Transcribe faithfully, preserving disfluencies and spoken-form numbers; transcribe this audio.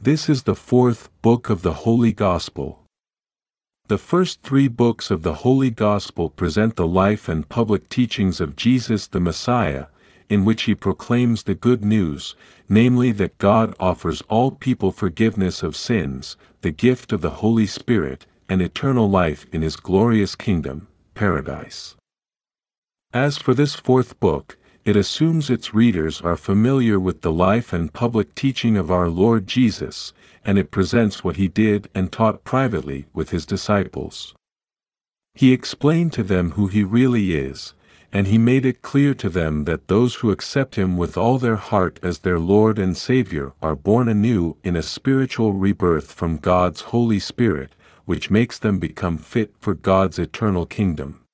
this is the fourth book of the Holy Gospel. The first three books of the Holy Gospel present the life and public teachings of Jesus the Messiah, in which he proclaims the good news, namely that God offers all people forgiveness of sins, the gift of the Holy Spirit, and eternal life in his glorious kingdom, paradise. As for this fourth book, it assumes its readers are familiar with the life and public teaching of our Lord Jesus, and it presents what he did and taught privately with his disciples. He explained to them who he really is, and he made it clear to them that those who accept him with all their heart as their Lord and Savior are born anew in a spiritual rebirth from God's Holy Spirit, which makes them become fit for God's eternal kingdom.